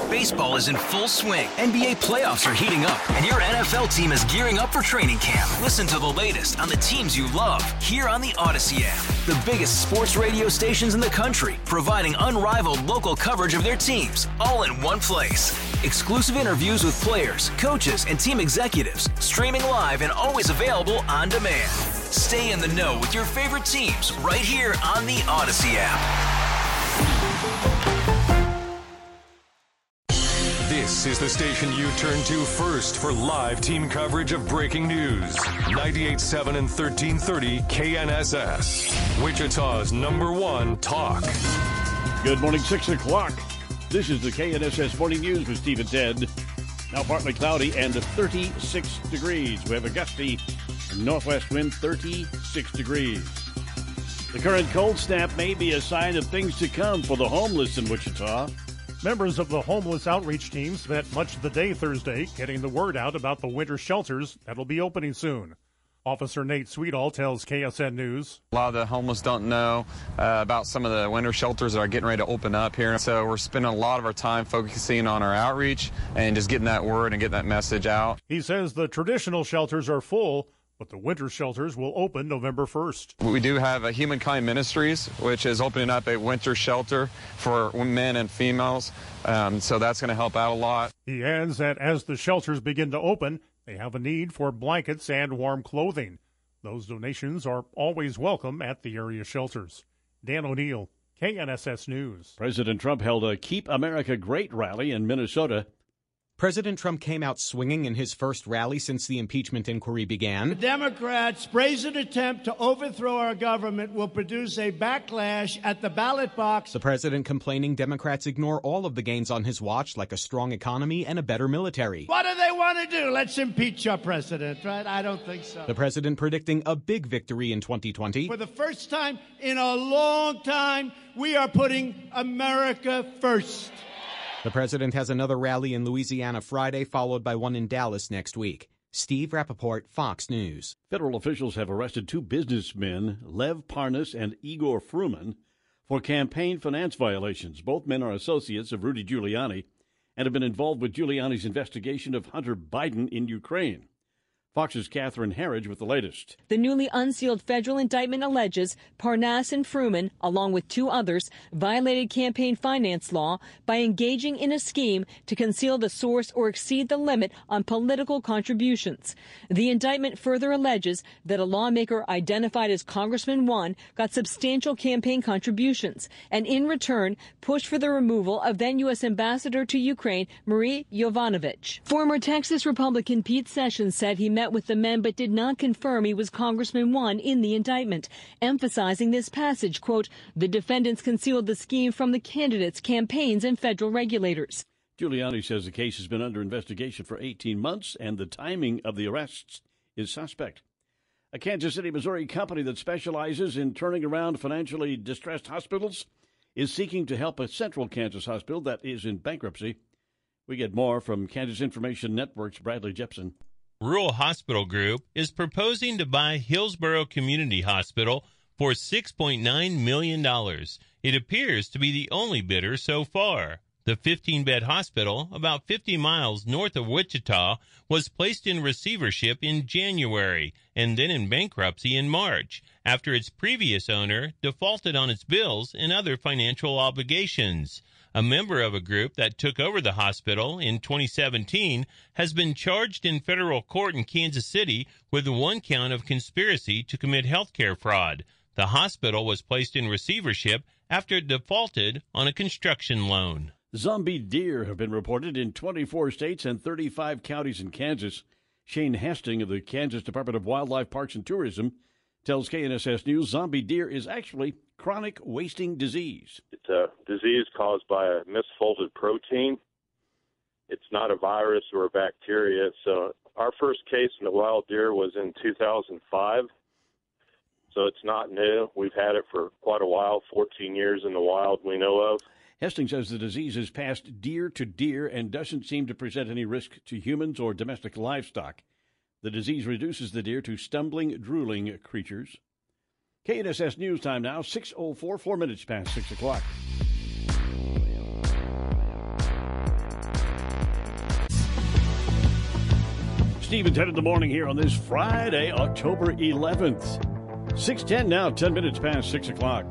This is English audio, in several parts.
Baseball is in full swing. NBA playoffs are heating up, and your NFL team is gearing up for training camp. Listen to the latest on the teams you love here on the Odyssey app. The biggest sports radio stations in the country, providing unrivaled local coverage of their teams, all in one place. Exclusive interviews with players, coaches, and team executives, streaming live and always available on demand. Stay in the know with your favorite teams right here on the Odyssey app. This is the station you turn to first for live team coverage of breaking news. 98.7 and 1330 KNSS. Wichita's #1 talk. Good morning, 6 o'clock. This is the KNSS Morning News with Steve and Ted. Now partly cloudy and 36 degrees. We have a gusty northwest wind, 36 degrees. The current cold snap may be a sign of things to come for the homeless in Wichita. Members of the homeless outreach team spent much of the day Thursday getting the word out about the winter shelters that'll be opening soon. Officer Nate Sweetall tells KSN News. A lot of the homeless don't know about some of the winter shelters that are getting ready to open up here. So we're spending a lot of our time focusing on our outreach and just getting that word and getting that message out. He says the traditional shelters are full, but the winter shelters will open November 1st. We do have a Humankind Ministries, which is opening up a winter shelter for men and females. So that's going to help out a lot. He adds that as the shelters begin to open, they have a need for blankets and warm clothing. Those donations are always welcome at the area shelters. Dan O'Neill, KNSS News. President Trump held a Keep America Great rally in Minnesota. President Trump came out swinging in his first rally since the impeachment inquiry began. The Democrats' brazen attempt to overthrow our government will produce a backlash at the ballot box. The president complaining Democrats ignore all of the gains on his watch, like a strong economy and a better military. What do they want to do? Let's impeach our president, right? I don't think so. The president predicting a big victory in 2020. For the first time in a long time, we are putting America first. The president has another rally in Louisiana Friday, followed by one in Dallas next week. Steve Rappaport, Fox News. Federal officials have arrested two businessmen, Lev Parnas and Igor Fruman, for campaign finance violations. Both men are associates of Rudy Giuliani and have been involved with Giuliani's investigation of Hunter Biden in Ukraine. Fox's Catherine Herridge with the latest. The newly unsealed federal indictment alleges Parnas and Fruman, along with two others, violated campaign finance law by engaging in a scheme to conceal the source or exceed the limit on political contributions. The indictment further alleges that a lawmaker identified as Congressman 1 got substantial campaign contributions and in return pushed for the removal of then U.S. Ambassador to Ukraine, Marie Yovanovitch. Former Texas Republican Pete Sessions said he met with the men but did not confirm he was Congressman 1 in the indictment, emphasizing this passage, quote, the defendants concealed the scheme from the candidates, campaigns, and federal regulators. Giuliani says the case has been under investigation for 18 months and the timing of the arrests is suspect. A Kansas City, Missouri company that specializes in turning around financially distressed hospitals is seeking to help a central Kansas hospital that is in bankruptcy. We get more from Kansas Information Network's Bradley Jepson. Rural Hospital Group is proposing to buy Hillsborough Community Hospital for $6.9 million. It appears to be the only bidder so far. The 15-bed hospital, about 50 miles north of Wichita, was placed in receivership in January and then in bankruptcy in March after its previous owner defaulted on its bills and other financial obligations. A member of a group that took over the hospital in 2017 has been charged in federal court in Kansas City with one count of conspiracy to commit healthcare fraud. The hospital was placed in receivership after it defaulted on a construction loan. Zombie deer have been reported in 24 states and 35 counties in Kansas. Shane Hastings of the Kansas Department of Wildlife, Parks, and Tourism tells KNSS News zombie deer is actually chronic wasting disease. It's a disease caused by a misfolded protein. It's not a virus or a bacteria. So our first case in the wild deer was in 2005. So it's not new. We've had it for quite a while, 14 years in the wild we know of. Hastings says the disease has passed deer to deer and doesn't seem to present any risk to humans or domestic livestock. The disease reduces the deer to stumbling, drooling creatures. KNSS News Time now, 6:04, 4 minutes past 6 o'clock. Steve and Ted in the morning here on this Friday, October 11th. 6:10 now, 10 minutes past 6 o'clock.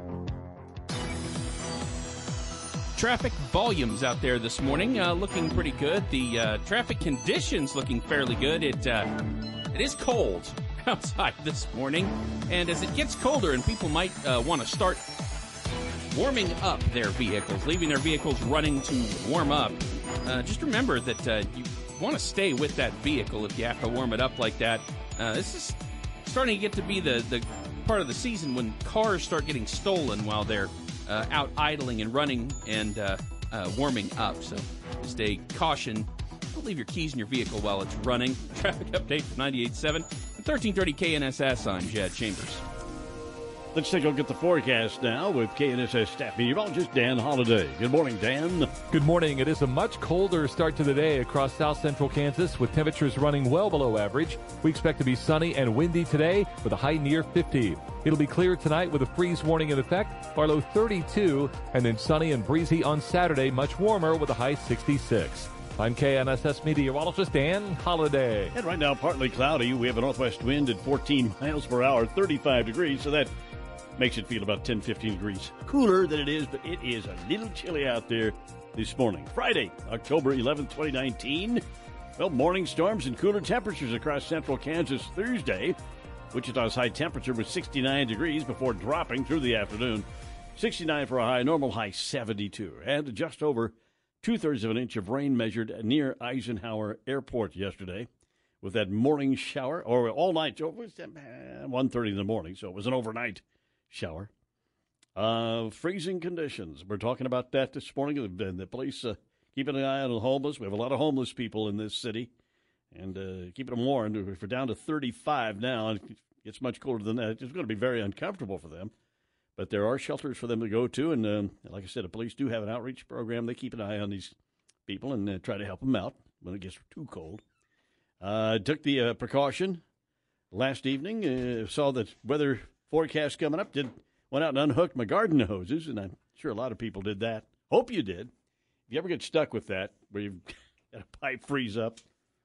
Traffic volumes out there this morning looking pretty good. The traffic conditions looking fairly good. It is cold outside this morning, and as it gets colder and people might want to start warming up their vehicles, leaving their vehicles running to warm up, just remember that you want to stay with that vehicle if you have to warm it up like that. This is starting to get to be the part of the season when cars start getting stolen while they're out idling and running and warming up. So just a caution. Don't leave your keys in your vehicle while it's running. Traffic update for 98.7 and 1330 KNSS. I'm Jed Chambers. Let's take a look at the forecast now with KNSS staff meteorologist Dan Holliday. Good morning, Dan. Good morning. It is a much colder start to the day across south central Kansas with temperatures running well below average. We expect to be sunny and windy today with a high near 50. It'll be clear tonight with a freeze warning in effect, our low 32, and then sunny and breezy on Saturday, much warmer with a high 66. I'm KNSS meteorologist Dan Holliday. And right now, partly cloudy. We have a northwest wind at 14 miles per hour, 35 degrees, so that makes it feel about 10, 15 degrees cooler than it is, but it is a little chilly out there this morning. Friday, October 11th, 2019. Well, morning storms and cooler temperatures across central Kansas Thursday. Wichita's high temperature was 69 degrees before dropping through the afternoon. 69 for a high, normal high 72. And just over 2/3 of an inch of rain measured near Eisenhower Airport yesterday with that morning shower, or all night. It was 1:30 in the morning, so it was an overnight shower. Freezing conditions. We're talking about that this morning. The police keeping an eye on the homeless. We have a lot of homeless people in this city, and keeping them warned. If we're down to 35 now, and it gets much colder than that, it's going to be very uncomfortable for them. But there are shelters for them to go to, and like I said, the police do have an outreach program. They keep an eye on these people and try to help them out when it gets too cold. Took the precaution last evening. Saw the weather forecast coming up. Went out and unhooked my garden hoses, and I'm sure a lot of people did that. Hope you did. If you ever get stuck with that, where you've got a pipe freeze up,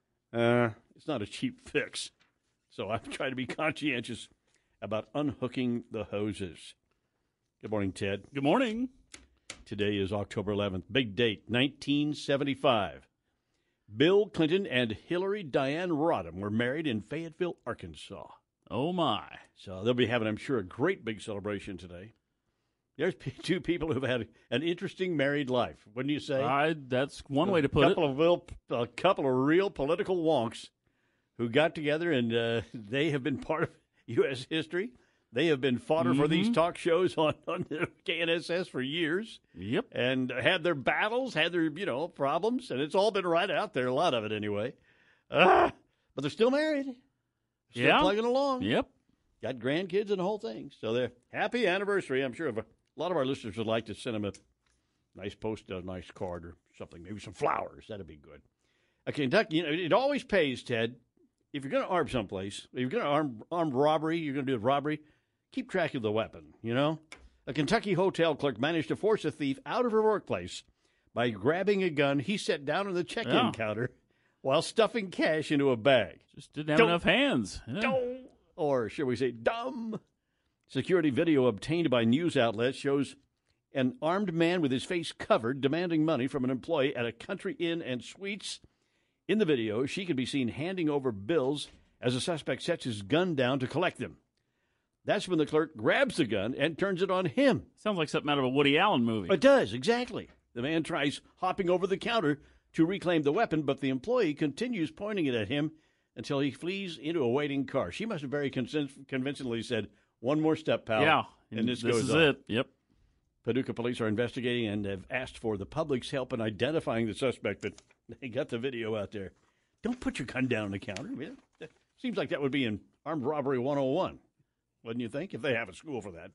it's not a cheap fix. So I'm trying to be conscientious about unhooking the hoses. Good morning, Ted. Good morning. Today is October 11th. Big date, 1975. Bill Clinton and Hillary Diane Rodham were married in Fayetteville, Arkansas. Oh, my. So they'll be having, I'm sure, a great big celebration today. There's two people who've had an interesting married life, wouldn't you say? That's one way to put it. A couple of real political wonks who got together, and they have been part of U.S. history. They have been fodder for these talk shows on the KNSS for years. Yep. And had their battles, had their, problems, and it's all been right out there, a lot of it anyway. But they're still married. Still plugging along. Yep. Got grandkids and the whole thing. So they're happy anniversary. I'm sure a lot of our listeners would like to send them a nice post, a nice card or something, maybe some flowers. That'd be good. Kentucky, it always pays, Ted, if you're going to arm someplace, if you're going to armed robbery, you're going to do a robbery, keep track of the weapon, A Kentucky hotel clerk managed to force a thief out of her workplace by grabbing a gun he set down on the check-in counter while stuffing cash into a bag. Just didn't have enough hands. Yeah. Or should we say dumb? Security video obtained by news outlets shows an armed man with his face covered demanding money from an employee at a country inn and suites. In the video, she can be seen handing over bills as the suspect sets his gun down to collect them. That's when the clerk grabs the gun and turns it on him. Sounds like something out of a Woody Allen movie. It does, exactly. The man tries hopping over the counter to reclaim the weapon, but the employee continues pointing it at him until he flees into a waiting car. She must have very convincingly said, "One more step, pal." Yeah, and this is on. it. Yep. Paducah police are investigating and have asked for the public's help in identifying the suspect, but they got the video out there. Don't put your gun down on the counter. Seems like that would be in Armed Robbery 101, wouldn't you think, if they have a school for that?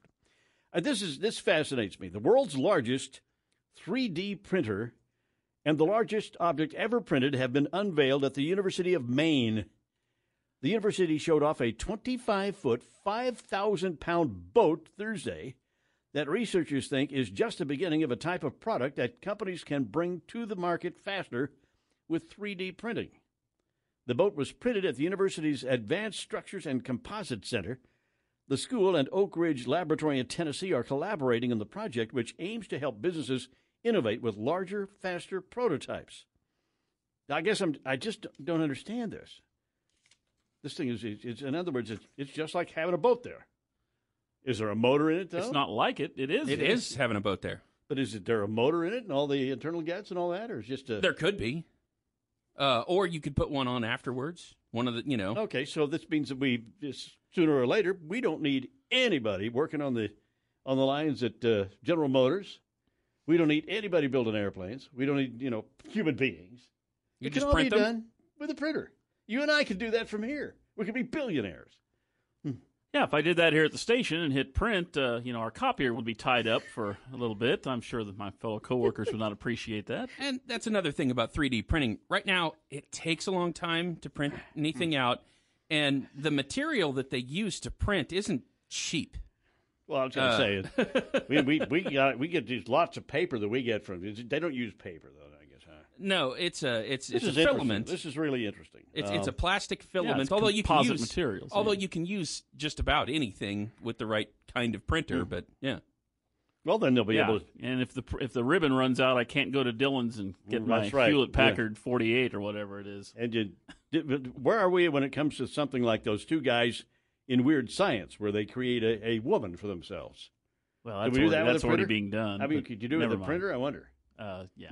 This fascinates me. The world's largest 3D printer and the largest object ever printed have been unveiled at the University of Maine. The university showed off a 25-foot, 5,000-pound boat Thursday that researchers think is just the beginning of a type of product that companies can bring to the market faster with 3D printing. The boat was printed at the university's Advanced Structures and Composites Center. The school and Oak Ridge Laboratory in Tennessee are collaborating on the project, which aims to help businesses innovate with larger, faster prototypes. I guess I just don't understand this. This thing is, in other words, it's just like having a boat there. Is there a motor in it, though? It's not like it. It is. It is having a boat there. But is there a motor in it and all the internal jets and all that, or is just a... There could be. Or you could put one on afterwards. One of the, Okay, so this means that sooner or later, we don't need anybody working on the lines at General Motors. We don't need anybody building airplanes. We don't need, human beings. You it just can all print be them? done with a printer. You and I could do that from here. We could be billionaires. Yeah, if I did that here at the station and hit print, our copier would be tied up for a little bit. I'm sure that my fellow coworkers would not appreciate that. And that's another thing about 3D printing. Right now, it takes a long time to print anything out, and the material that they use to print isn't cheap. Well, I was going to say, we get these lots of paper that we get from. They don't use paper though, I guess. Huh? No, it's a filament. This is really interesting. It's a plastic filament. It's although you can use materials. Although you can use just about anything with the right kind of printer, but yeah. Well, then they'll be able to. And if the ribbon runs out, I can't go to Dillon's and get my Hewlett Packard 48 or whatever it is. And where are we when it comes to something like those two guys in Weird Science, where they create a woman for themselves? Well, that's already being done. I mean, could you do it with a printer? I wonder. Yeah.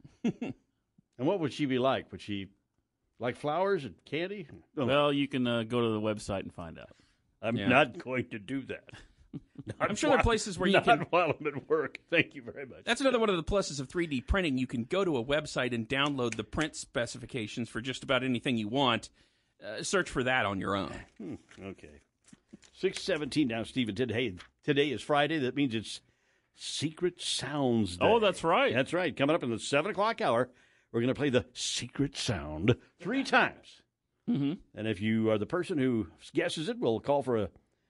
And what would she be like? Would she like flowers and candy? Oh. Well, you can go to the website and find out. I'm not going to do that. I'm sure there are places where you can. Not while I'm at work. Thank you very much. That's another one of the pluses of 3D printing. You can go to a website and download the print specifications for just about anything you want. Search for that on your own. Okay. 6:17 now, Stephen. Today is Friday. That means it's Secret Sounds Day. Oh, that's right. That's right. Coming up in the 7 o'clock hour, we're going to play the Secret Sound 3 times. Mm-hmm. And if you are the person who guesses it, we'll call for a.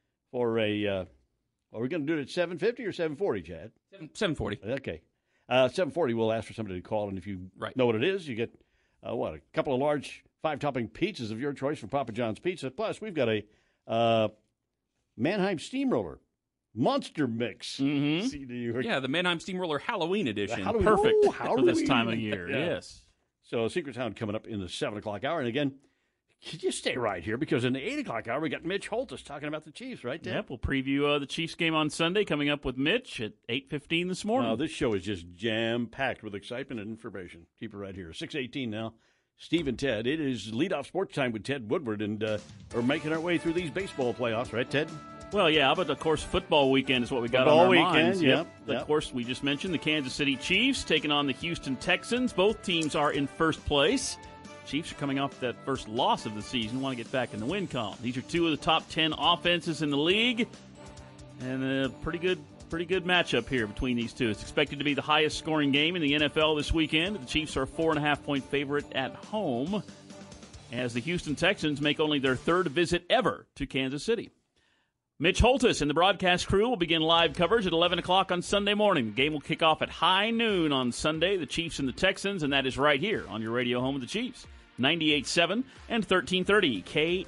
Are we going to do it at 7:50 or 7:40, Chad? 7:40. Okay. 7:40, we'll ask for somebody to call, and if you know what it is, you get, a couple of large 5-topping pizzas of your choice from Papa John's Pizza. Plus, we've got a Mannheim Steamroller Monster Mix. Mm-hmm. CD. Yeah, the Mannheim Steamroller Halloween edition. Perfect for this time of year, yes. So, Secret Sound coming up in the 7 o'clock hour. And again, just stay right here, because in the 8 o'clock hour, we got Mitch Holtis talking about the Chiefs, right, Dan? Yep, we'll preview the Chiefs game on Sunday, coming up with Mitch at 8:15 this morning. This show is just jam-packed with excitement and information. Keep it right here. 6:18 now. Steve and Ted. It is leadoff sports time with Ted Woodward, and we're making our way through these baseball playoffs, right, Ted? Well, yeah, but of course, football weekend is what we got football on our weekend, minds. Yep. Of course, we just mentioned the Kansas City Chiefs taking on the Houston Texans. Both teams are in first place. Chiefs are coming off that first loss of the season, want to get back in the win column. These are two of the top 10 offenses in the league, and a pretty good matchup here between these two. It's expected to be the highest scoring game in the NFL this weekend. The Chiefs are a 4.5-point favorite at home, as the Houston Texans make only their third visit ever to Kansas City. Mitch Holtis and the broadcast crew will begin live coverage at 11 o'clock on Sunday morning. The game will kick off at high noon on Sunday, the Chiefs and the Texans, and that is right here on your radio home of the Chiefs. 98.7 and 1330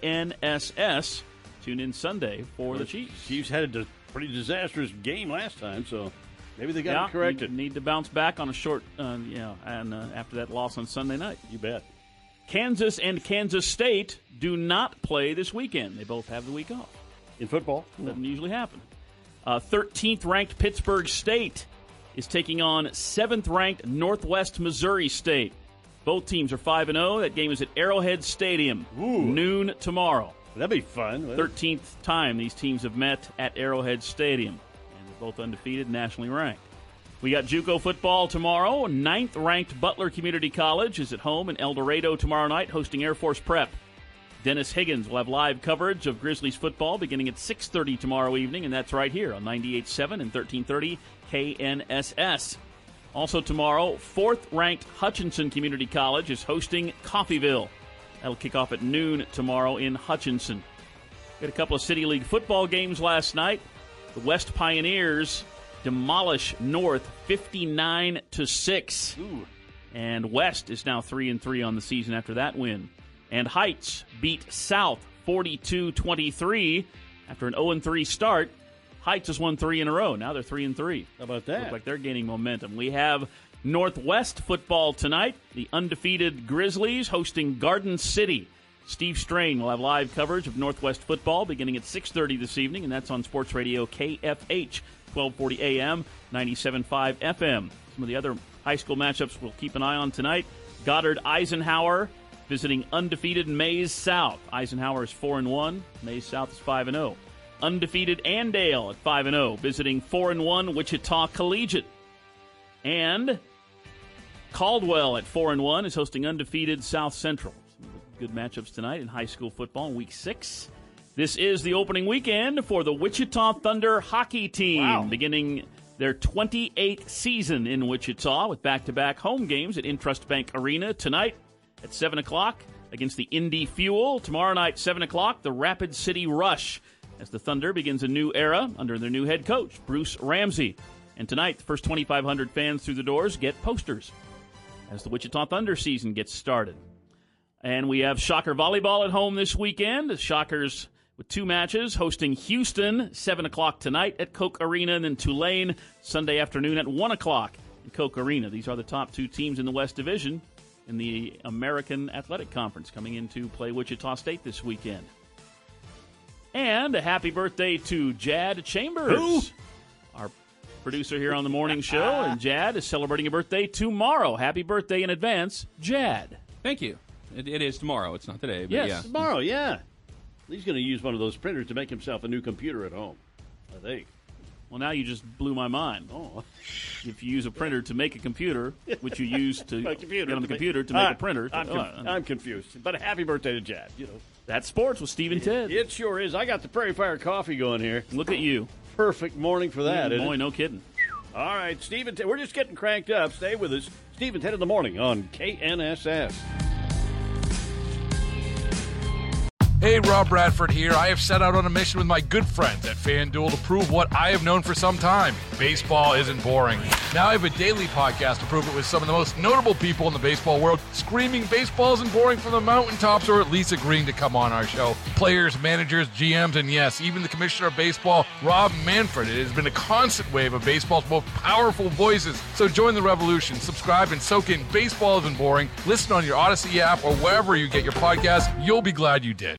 KNSS. Tune in Sunday for the Chiefs. Chiefs had a pretty disastrous game last time, so maybe they got it corrected. Need to bounce back on a short, after that loss on Sunday night. You bet. Kansas and Kansas State do not play this weekend. They both have the week off. In football? Doesn't usually happen. 13th-ranked Pittsburgh State is taking on 7th-ranked Northwest Missouri State. Both teams are 5-0. That game is at Arrowhead Stadium, noon tomorrow. That'd be fun. 13th time these teams have met at Arrowhead Stadium. And they're both undefeated, nationally ranked. We got JUCO football tomorrow. 9th-ranked Butler Community College is at home in El Dorado tomorrow night, hosting Air Force Prep. Dennis Higgins will have live coverage of Grizzlies football beginning at 6:30 tomorrow evening, and that's right here on 98.7 and 1330 KNSS. Also tomorrow, 4th-ranked Hutchinson Community College is hosting Coffeyville. That'll kick off at noon tomorrow in Hutchinson. We had a couple of City League football games last night. The West Pioneers demolish North 59-6. And West is now 3-3 on the season after that win. And Heights beat South 42-23 after an 0-3 start. Heights has won 3 in a row. Now they're 3-3. How about that? Look like they're gaining momentum. We have Northwest football tonight. The undefeated Grizzlies hosting Garden City. Steve Strain will have live coverage of Northwest football beginning at 6:30 this evening, and that's on Sports Radio KFH, 1240 AM, 97.5 FM. Some of the other high school matchups we'll keep an eye on tonight. Goddard Eisenhower visiting undefeated Maize South. Eisenhower is 4-1. Maize South is 5-0. Undefeated Andale at 5-0, visiting 4-1 Wichita Collegiate. And Caldwell at 4-1 is hosting undefeated South Central. Good matchups tonight in high school football in Week 6. This is the opening weekend for the Wichita Thunder hockey team, beginning their 28th season in Wichita with back-to-back home games at Intrust Bank Arena tonight at 7 o'clock against the Indy Fuel. Tomorrow night, 7 o'clock, the Rapid City Rush, as the Thunder begins a new era under their new head coach, Bruce Ramsey. And tonight, the first 2,500 fans through the doors get posters as the Wichita Thunder season gets started. And we have Shocker Volleyball at home this weekend. The Shockers with 2 matches, hosting Houston, 7 o'clock tonight at Koch Arena, and then Tulane Sunday afternoon at 1 o'clock in Koch Arena. These are the top 2 teams in the West Division in the American Athletic Conference coming in to play Wichita State this weekend. And a happy birthday to Jad Chambers, Who? our producer here on the morning show. And Jad is celebrating a birthday tomorrow. Happy birthday in advance, Jad. Thank you. It is tomorrow. It's not today. But Yes, yeah. tomorrow, yeah. He's going to use one of those printers to make himself a new computer at home, I think. Well, now you just blew my mind. Oh. If you use a printer to make a computer, which you use to My computer get on the to make- computer to make a printer. I'm confused. But a happy birthday to Jad. You know, That's sports with Steve and Ted. it sure is. I got the Prairie Fire coffee going here. Look at you. Perfect morning for that. isn't Boy, it? no kidding. All right, Steve and Ted. We're just getting cranked up. Stay with us. Steve and Ted in the morning on KNSS. Hey, Rob Bradford here. I have set out on a mission with my good friends at FanDuel to prove what I have known for some time. Baseball isn't boring. Now I have a daily podcast to prove it with some of the most notable people in the baseball world, screaming baseball isn't boring from the mountaintops, or at least agreeing to come on our show. Players, managers, GMs, and yes, even the commissioner of baseball, Rob Manfred. It has been a constant wave of baseball's most powerful voices. So join the revolution. Subscribe and soak in Baseball Isn't Boring. Listen on your Odyssey app or wherever you get your podcasts. You'll be glad you did.